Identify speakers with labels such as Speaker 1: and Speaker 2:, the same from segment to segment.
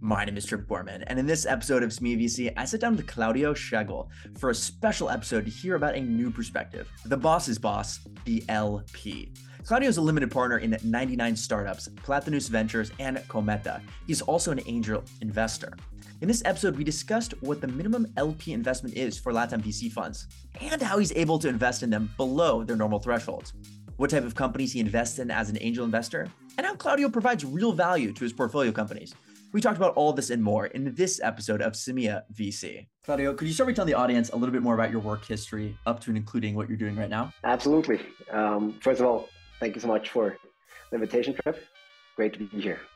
Speaker 1: My name is Trip Borman, and in this episode of SME VC, I sit down with Claudio Schegel for a special episode to hear about a new perspective, the boss's boss, the LP. Claudio is a limited partner in 99 startups, Platanus Ventures, and Cometa. He's also an angel investor. In this episode, we discussed what the minimum LP investment is for LATAM VC funds, and how he's able to invest in them below their normal thresholds, what type of companies he invests in as an angel investor, and how Claudio provides real value to his portfolio companies. We talked about all this and more in this episode of SME VC. Claudio, could you start by telling the audience a little bit more about your work history up to and including what you're doing right now?
Speaker 2: Absolutely. First of all, thank you so much for the invitation, Trip. Great to be here.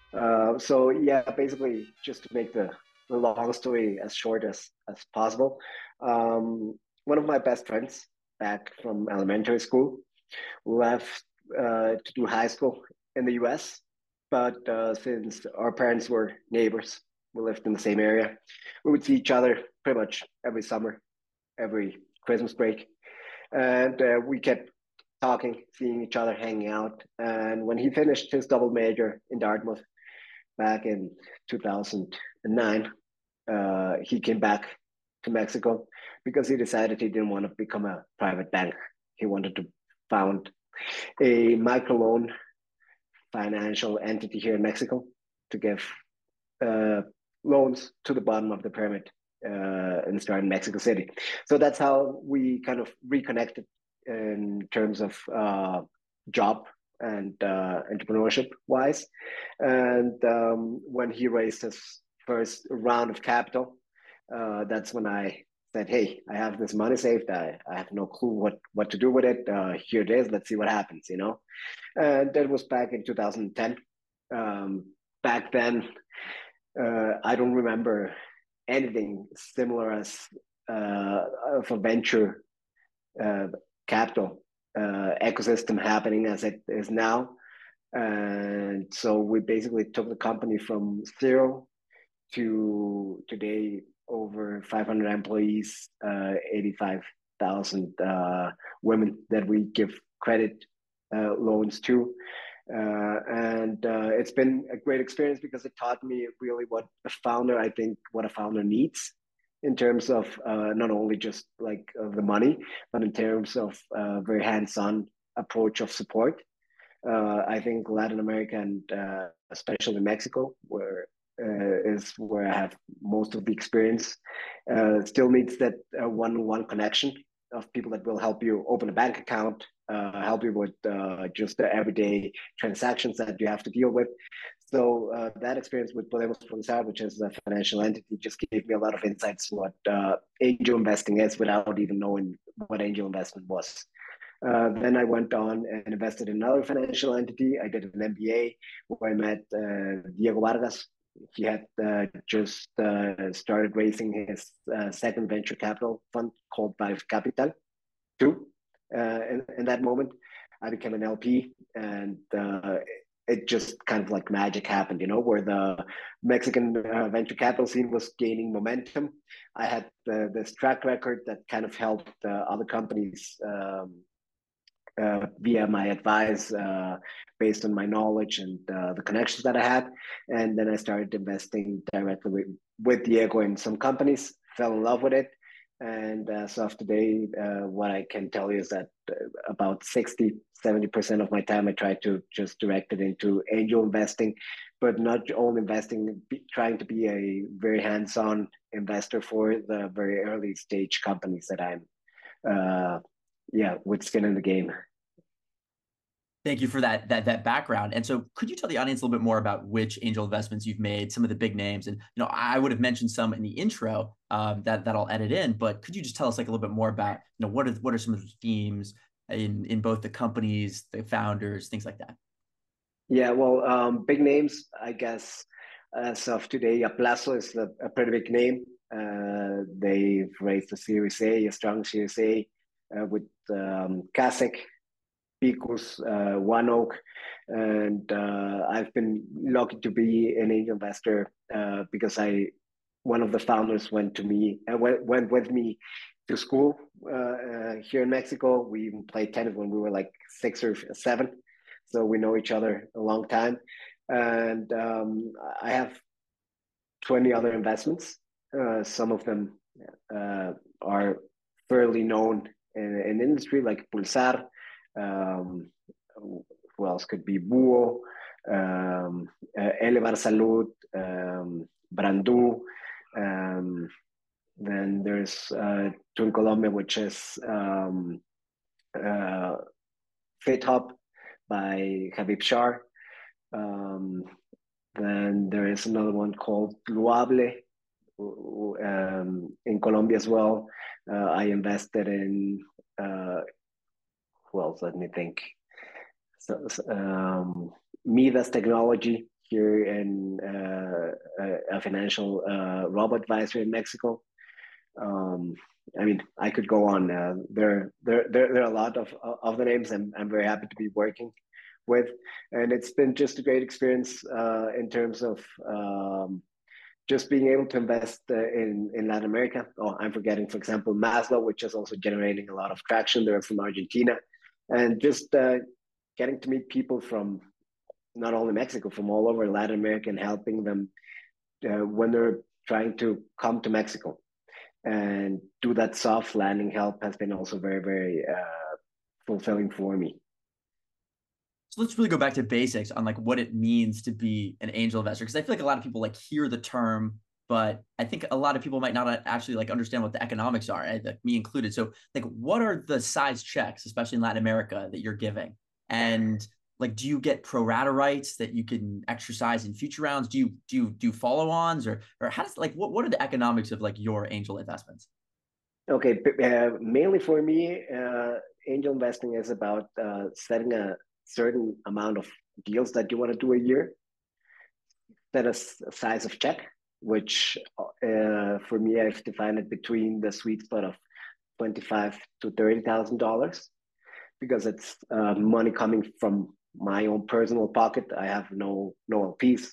Speaker 2: Basically, just to make the long story as short as possible, one of my best friends back from elementary school left to do high school in the US. But since our parents were neighbors, we lived in the same area, we would see each other pretty much every summer, every Christmas break. And we kept talking, seeing each other, hanging out. And when he finished his double major in Dartmouth back in 2009, he came back to Mexico because he decided he didn't want to become a private banker. He wanted to found a microloan financial entity here in Mexico to give loans to the bottom of the pyramid and start in Mexico City. So that's how we kind of reconnected in terms of job and entrepreneurship wise. And when he raised his first round of capital, that's when I said, hey, I have this money saved. I have no clue what to do with it. Here it is. Let's see what happens, And that was back in 2010. Back then, I don't remember anything similar as of a venture capital ecosystem happening as it is now. And so we basically took the company from zero to today over 500 employees, 85,000 women that we give credit loans to. It's been a great experience because it taught me really what a founder needs in terms of not only just like the money, but in terms of very hands-on approach of support. I think Latin America and especially Mexico, is where I have most of the experience. Still needs that one-on-one connection of people that will help you open a bank account, help you with just the everyday transactions that you have to deal with. So that experience with Podemos Progresar, which is a financial entity, just gave me a lot of insights what angel investing is without even knowing what angel investment was. Then I went on and invested in another financial entity. I did an MBA where I met Diego Vargas. He had just started raising his second venture capital fund called Vive Capital 2. In that moment, I became an LP, and it just kind of like magic happened, where the Mexican venture capital scene was gaining momentum. I had this track record that kind of helped other companies via my advice, based on my knowledge and the connections that I had. And then I started investing directly with Diego in some companies, fell in love with it. And so of today, what I can tell you is that about 60-70% of my time, I try to just direct it into angel investing, but not only investing, trying to be a very hands-on investor for the very early stage companies that I'm with skin in the game.
Speaker 1: Thank you for that background. And so could you tell the audience a little bit more about which angel investments you've made, some of the big names? And I would have mentioned some in the intro that I'll edit in, but could you just tell us like a little bit more about what are some of the themes in both the companies, the founders, things like that?
Speaker 2: Yeah, well, big names, I guess, as of today, Aplazo is a pretty big name. They've raised a Series A, a strong Series A, with Kasek, Picus, OneOak, and I've been lucky to be an angel investor because one of the founders went with me to school here in Mexico. We even played tennis when we were like 6 or 7, so we know each other a long time. And I have 20 other investments. Some of them are fairly known in the industry, like Pulsar. Um, who else could be Buo, Elevar Salud, Brandu. Um, then there's two in Colombia, which is uh, FitHub by Habib Shar. Um, then there is another one called Luable in Colombia as well. I invested in, who else? Let me think. So, Midas Technology here in a financial robot advisor in Mexico. Um, I mean, I could go on. There are a lot of the names I'm very happy to be working with, and it's been just a great experience in terms of just being able to invest in Latin America. Oh, I'm forgetting, for example, Maslow, which is also generating a lot of traction. They're from Argentina, and just getting to meet people from not only Mexico, from all over Latin America, and helping them when they're trying to come to Mexico and do that soft landing help has been also very, very fulfilling for me.
Speaker 1: So let's really go back to basics on like what it means to be an angel investor. Because I feel like a lot of people like hear the term, but I think a lot of people might not actually like understand what the economics are, me included. So like, what are the size checks, especially in Latin America, that you're giving? And like, do you get pro rata rights that you can exercise in future rounds? Do you follow-ons, or how does, like, what are the economics of like your angel investments?
Speaker 2: Okay, mainly for me, angel investing is about setting a certain amount of deals that you want to do a year, set a size of check, which for me, I've defined it between the sweet spot of 25 to $30,000 because it's money coming from my own personal pocket. I have no LPs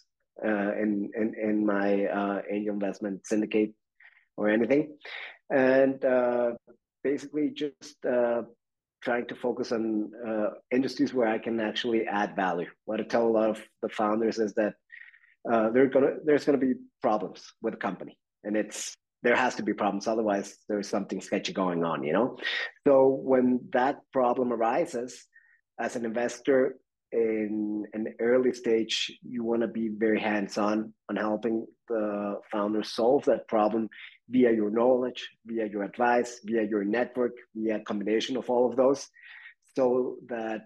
Speaker 2: in my angel investment syndicate or anything, and basically just trying to focus on industries where I can actually add value. What I tell a lot of the founders is that there's gonna be problems with the company, and there has to be problems, otherwise there's something sketchy going on, you know. So when that problem arises, as an investor in an early stage, you want to be very hands-on on helping the founder solve that problem via your knowledge, via your advice, via your network, via a combination of all of those, so that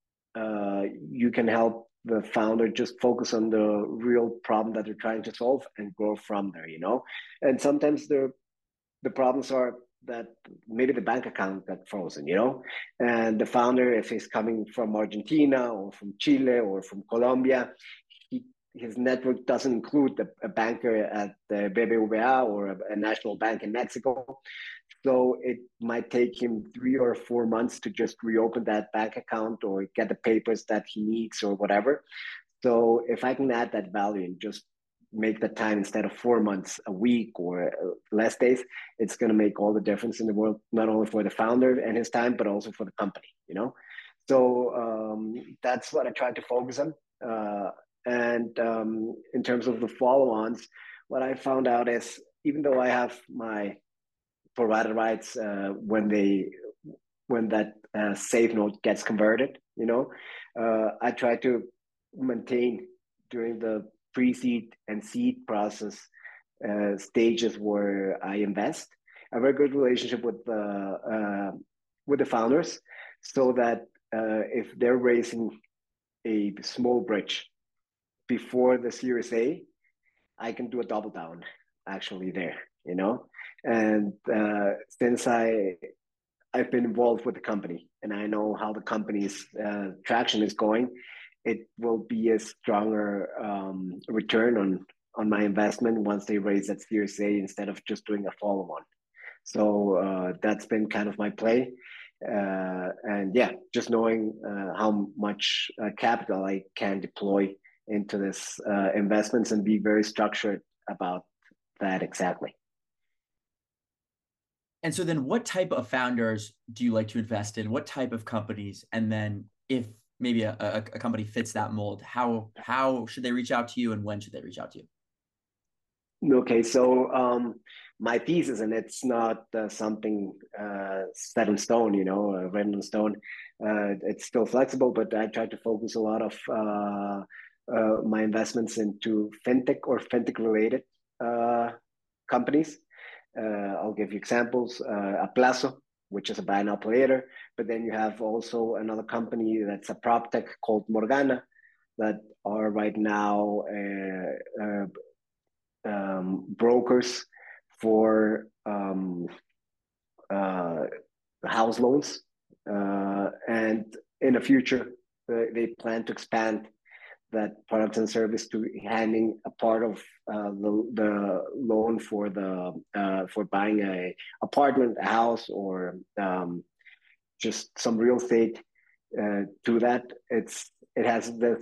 Speaker 2: you can help the founder just focus on the real problem that they're trying to solve and grow from there, you know. And sometimes the problems are that maybe the bank account got frozen, you know, and the founder, if he's coming from Argentina or from Chile or from Colombia, his network doesn't include a banker at the BBVA or a national bank in Mexico. So it might take him 3 or 4 months to just reopen that bank account or get the papers that he needs or whatever. So if I can add that value and just make the time instead of 4 months, a week or less days, it's going to make all the difference in the world, not only for the founder and his time, but also for the company, you know? So that's what I try to focus on. And in terms of the follow-ons, what I found out is even though I have my provider rights when that safe note gets converted, you know, I try to maintain during the pre-seed and seed process stages where I invest a very good relationship with the founders, so that if they're raising a small bridge before the Series A, I can do a double down actually there, you know. And since I've been involved with the company and I know how the company's traction is going, it will be a stronger return on my investment once they raise that Series A instead of just doing a follow-on. So that's been kind of my play. And yeah, just knowing how much capital I can deploy into this investments and be very structured about that exactly.
Speaker 1: And so then what type of founders do you like to invest in? What type of companies? And then if maybe a company fits that mold, how should they reach out to you, and when should they reach out to you?
Speaker 2: Okay, so my thesis, and it's not something set in stone, written in stone. It's still flexible, but I try to focus a lot of my investments into fintech or fintech related uh, companies. I'll give you examples. Aplazo, which is a buy now pay later, but then you have also another company that's a prop tech called Morgana that are right now brokers for uh, house loans. And in the future, they plan to expand that product and service to handing a part of the loan for buying a apartment, a house, or just some real estate. To that, it has this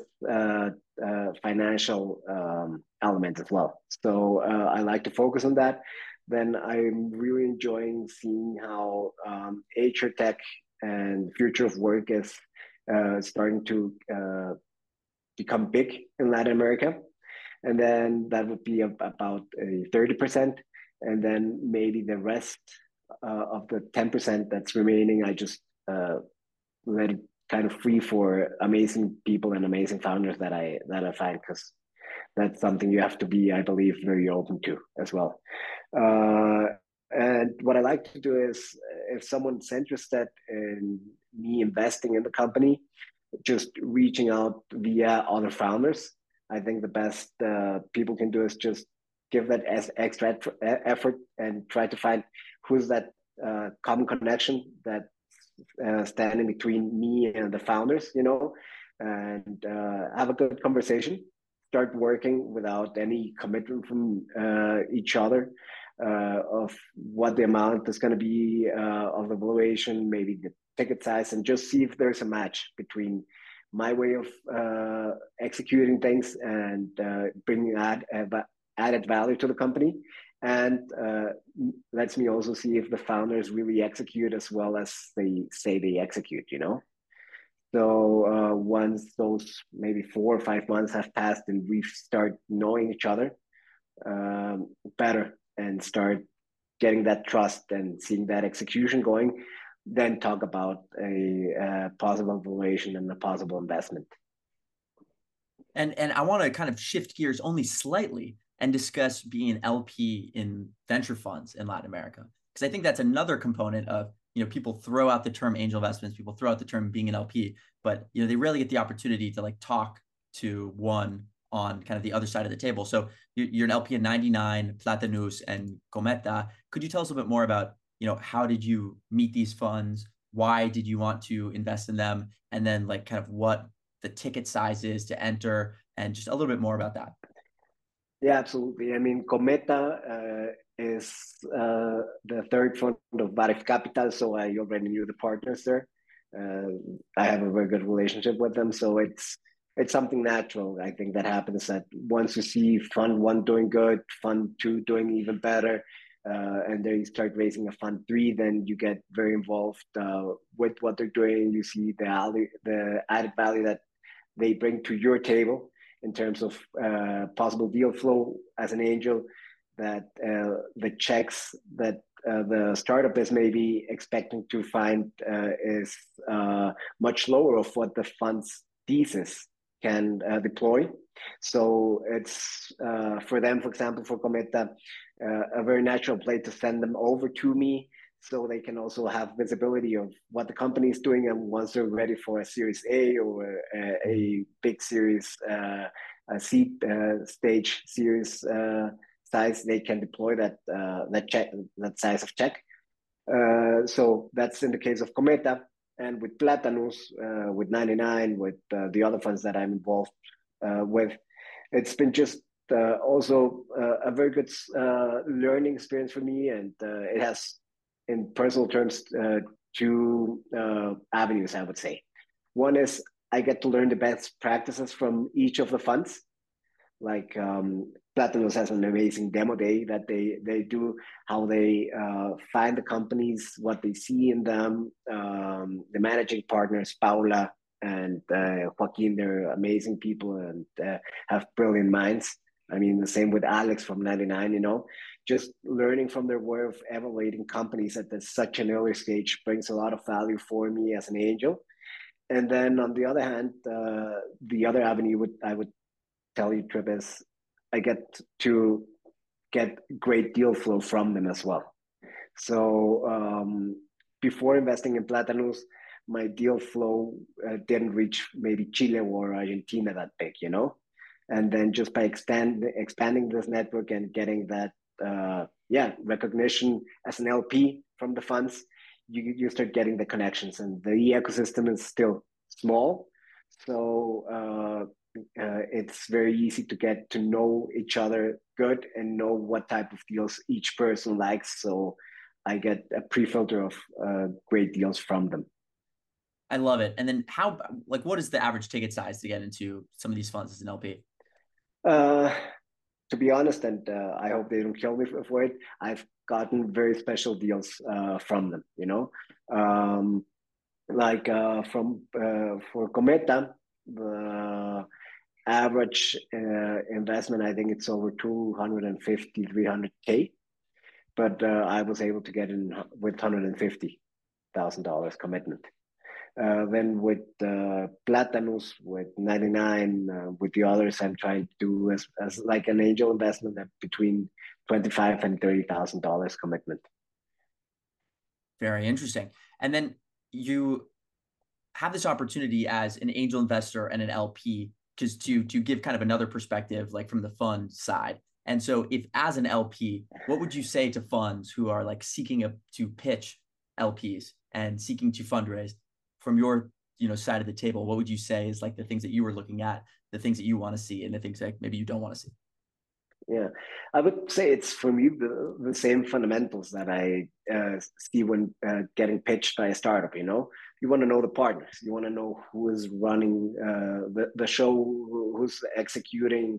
Speaker 2: financial element as well. So I like to focus on that. Then I'm really enjoying seeing how HR tech and future of work is starting to become big in Latin America. And then that would be about 30%. And then maybe the rest of the 10% that's remaining, I just let it kind of free for amazing people and amazing founders that I find, because that's something you have to be, I believe, very open to as well. Uh, and what I like to do is, if someone's interested in me investing in the company, just reaching out via other founders. I think the best people can do is just give that as extra effort and try to find who's that common connection that standing between me and the founders, and have a good conversation. Start working without any commitment from each other of what the amount is going to be of the valuation, maybe the ticket size, and just see if there's a match between my way of executing things and bringing added value to the company, and lets me also see if the founders really execute as well as they say they execute. So once those maybe 4 or 5 months have passed and we start knowing each other better and start getting that trust and seeing that execution going, then talk about a possible valuation and a possible investment.
Speaker 1: And I want to kind of shift gears only slightly and discuss being an LP in venture funds in Latin America, because I think that's another component of, people throw out the term angel investments, people throw out the term being an LP, but they rarely get the opportunity to like talk to one on kind of the other side of the table. So you're an LP in 99, Platanus, and Cometa. Could you tell us a bit more about, how did you meet these funds? Why did you want to invest in them? And then like kind of what the ticket size is to enter, and just a little bit more about that.
Speaker 2: Yeah, absolutely. I mean, Cometa is the third fund of Barif Capital, so I already knew the partners there. I have a very good relationship with them, so it's something natural. I think that happens, that once you see Fund One doing good, Fund Two doing even better, and then you start raising a Fund Three, then you get very involved with what they're doing. You see the added value that they bring to your table in terms of possible deal flow as an angel, that the checks that the startup is maybe expecting to find is much lower of what the fund's thesis can deploy. So it's for them, for example, for Cometa, a very natural play to send them over to me, so they can also have visibility of what the company is doing, and once they're ready for a Series A or a big series, a seed stage series size, they can deploy that size of check. So that's in the case of Cometa. And with Platanus, with 99, with the other funds that I'm involved with, it's been just also a very good learning experience for me, and it has, in personal terms, two avenues, I would say. One is I get to learn the best practices from each of the funds. Like Platinus has an amazing demo day that they do, how they find the companies, what they see in them. The managing partners, Paula and Joaquin, they're amazing people and have brilliant minds. I mean, the same with Alex from 99, just learning from their way of evaluating companies at such an early stage brings a lot of value for me as an angel. And then on the other hand, the other avenue I would tell you, Trip, is I get to get great deal flow from them as well. So before investing in Platanus, my deal flow didn't reach maybe Chile or Argentina that big, And then just by expanding this network and getting that, recognition as an LP from the funds, you start getting the connections, and the ecosystem is still small. So it's very easy to get to know each other good and know what type of deals each person likes. So I get a pre-filter of great deals from them.
Speaker 1: I love it. And then what is the average ticket size to get into some of these funds as an LP?
Speaker 2: To be honest, and I hope they don't kill me for it, I've gotten very special deals from them, like for Cometa, the average investment, I think it's over 250, 300K, but I was able to get in with $150,000 commitment. Then with Platanus, with 99, with the others, I'm trying to do as like an angel investment at between $25,000 and $30,000 commitment.
Speaker 1: Very interesting. And then you have this opportunity as an angel investor and an LP because to give kind of another perspective, like from the fund side. And so if as an LP, what would you say to funds who are like seeking to pitch LPs and seeking to fundraise from your side of the table? What would you say is like the things that you were looking at, the things that you want to see, and the things that maybe you don't want to see?
Speaker 2: Yeah, I would say it's for me the same fundamentals that I see when getting pitched by a startup. You want to know the partners, you want to know who is running the show, who's executing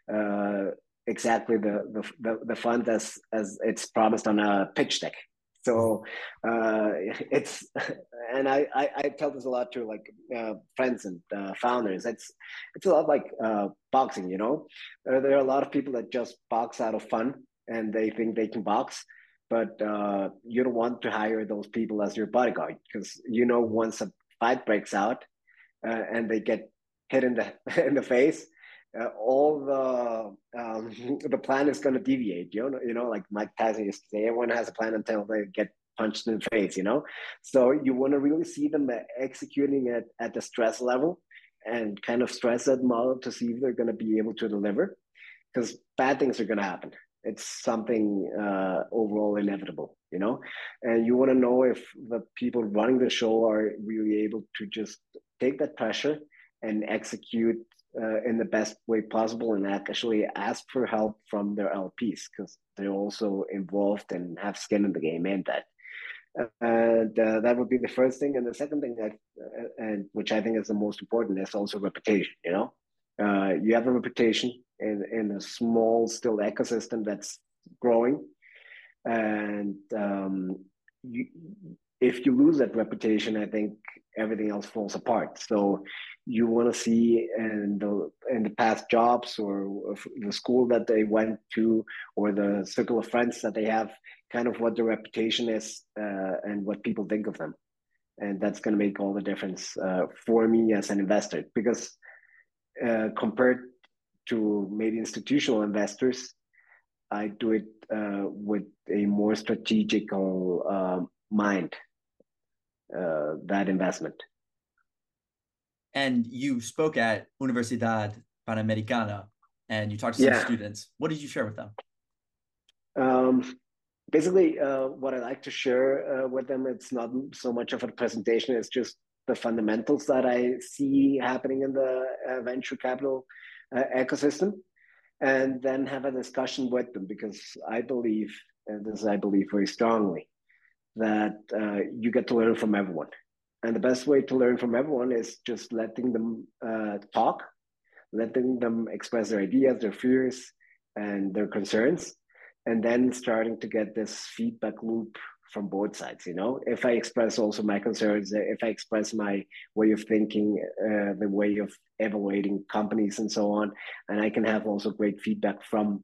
Speaker 2: exactly the fund as it's promised on a pitch deck. So it's, and I tell this a lot to like friends and founders. It's a lot like boxing. There are a lot of people that just box out of fun and they think they can box, but you don't want to hire those people as your bodyguard because once a fight breaks out and they get hit in the in the face, all the plan is going to deviate. Like Mike Tyson used to say, everyone has a plan until they get punched in the face. So you want to really see them executing it at the stress level and kind of stress that model to see if they're going to be able to deliver, because bad things are going to happen. It's something overall inevitable, and you want to know if the people running the show are really able to just take that pressure and execute in the best way possible and actually ask for help from their LPs because they're also involved and have skin in the game and that. And that would be the first thing. And the second thing and which I think is the most important, is also reputation. You have a reputation in a small still ecosystem that's growing, and if you lose that reputation, I think everything else falls apart. So you want to see in the past jobs or the school that they went to or the circle of friends that they have, kind of what their reputation is and what people think of them. And that's going to make all the difference for me as an investor, because compared to maybe institutional investors, I do it with a more strategical mind, that investment.
Speaker 1: And you spoke at Universidad Panamericana and you talked to some students. What did you share with them?
Speaker 2: Basically, what I like to share with them, it's not so much of a presentation, it's just the fundamentals that I see happening in the venture capital ecosystem, and then have a discussion with them, because I believe, and this I believe very strongly, that you get to learn from everyone. And the best way to learn from everyone is just letting them talk, letting them express their ideas, their fears, and their concerns, and then starting to get this feedback loop from both sides. If I express also my concerns, if I express my way of thinking, the way of evaluating companies and so on, and I can have also great feedback from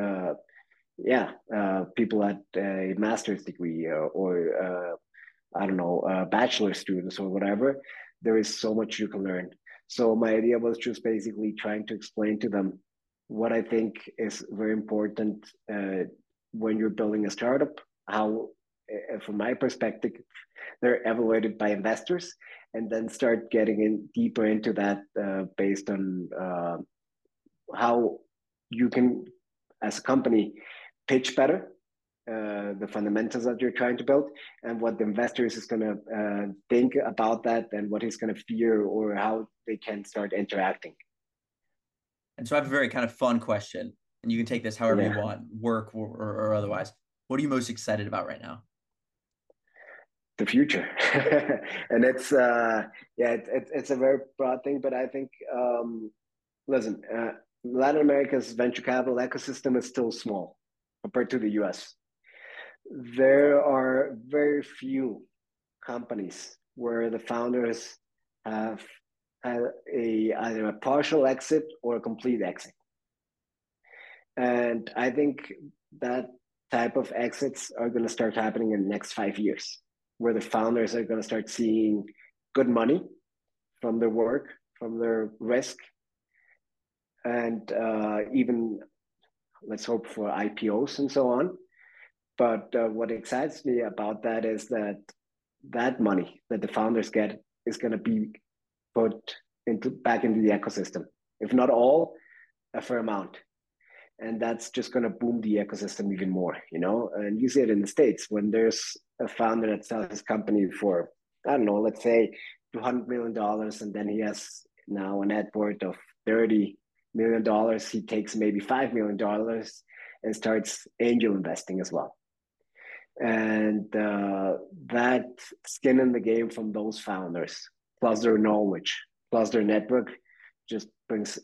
Speaker 2: people at a master's degree or I don't know, bachelor students or whatever. There is so much you can learn. So my idea was just basically trying to explain to them what I think is very important when you're building a startup, how, from my perspective, they're evaluated by investors, and then start getting in deeper into that based on how you can, as a company, pitch better, the fundamentals that you're trying to build, and what the investors is going to think about that, and what he's going to fear, or how they can start interacting.
Speaker 1: And so I have a very kind of fun question, and you can take this however you want, work or otherwise. What are you most excited about right now?
Speaker 2: The future. And it's it's a very broad thing, but I think listen, Latin America's venture capital ecosystem is still small compared to the US. There are very few companies where the founders have had either a partial exit or a complete exit. And I think that type of exits are going to start happening in the next 5 years, where the founders are going to start seeing good money from their work, from their risk, and even, let's hope for IPOs and so on. But what excites me about that is that money that the founders get is going to be put back into the ecosystem. If not all, a fair amount. And that's just going to boom the ecosystem even more, And you see it in the States when there's a founder that sells his company for, I don't know, let's say $200 million, and then he has now a net worth of $30 million. He takes maybe $5 million and starts angel investing as well. And that skin in the game from those founders, plus their knowledge, plus their network, just brings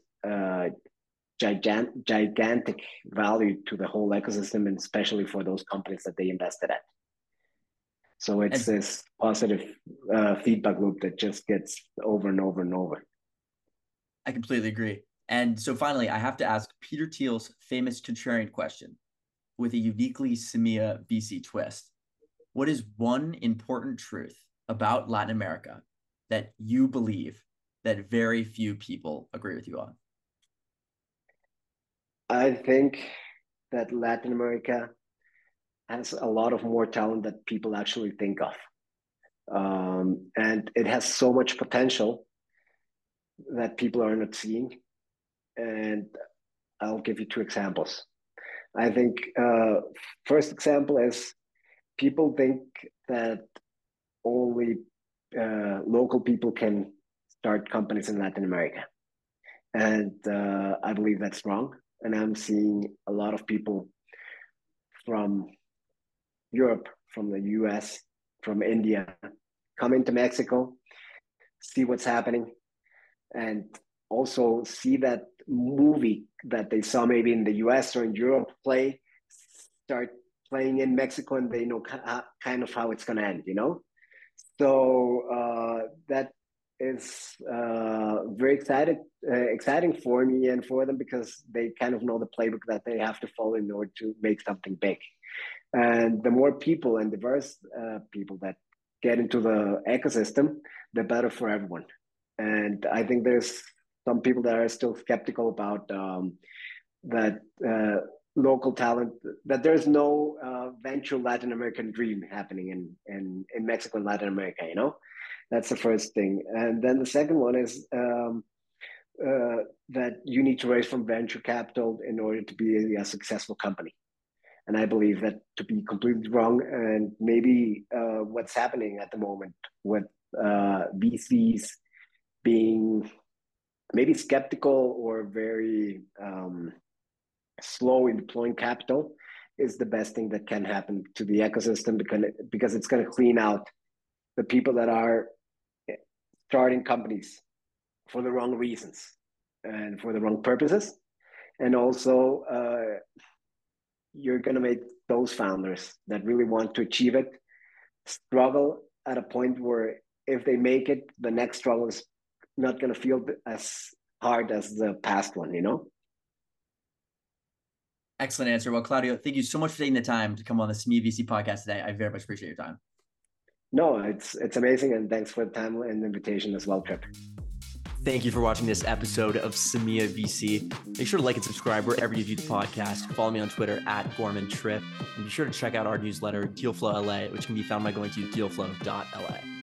Speaker 2: gigantic value to the whole ecosystem, and especially for those companies that they invested at. So it's this positive feedback loop that just gets over and over and over.
Speaker 1: I completely agree. And so finally, I have to ask Peter Thiel's famous contrarian question with a uniquely Semilla VC twist. What is one important truth about Latin America that you believe that very few people agree with you on?
Speaker 2: I think that Latin America has a lot of more talent that people actually think of. And it has so much potential that people are not seeing. And I'll give you 2 examples. I think first example is people think that only local people can start companies in Latin America. And I believe that's wrong. And I'm seeing a lot of people from Europe, from the US, from India, come into Mexico, see what's happening, and also see that movie that they saw maybe in the US or in Europe start playing in Mexico, and they know kind of how it's going to end, So that is very exciting for me and for them, because they kind of know the playbook that they have to follow in order to make something big. And the more people and diverse people that get into the ecosystem, the better for everyone. And I think there's some people that are still skeptical about that local talent, that there's no venture Latin American dream happening in Mexico and Latin America, That's the first thing. And then the second one is that you need to raise from venture capital in order to be a successful company. And I believe that to be completely wrong. And maybe what's happening at the moment with VCs being maybe skeptical or very slow in deploying capital is the best thing that can happen to the ecosystem, because it's going to clean out the people that are starting companies for the wrong reasons and for the wrong purposes. And also, you're going to make those founders that really want to achieve it struggle at a point where if they make it, the next struggle is not going to feel as hard as the past one, you know?
Speaker 1: Excellent answer. Well, Claudio, thank you so much for taking the time to come on the SME VC podcast today. I very much appreciate your time.
Speaker 2: No, it's amazing, and thanks for the time and the invitation as well, Trip.
Speaker 1: Thank you for watching this episode of Semilla VC. Make sure to like and subscribe wherever you view the podcast. Follow me on Twitter @GormanTrip. And be sure to check out our newsletter, Dealflow LA, which can be found by going to dealflow.la.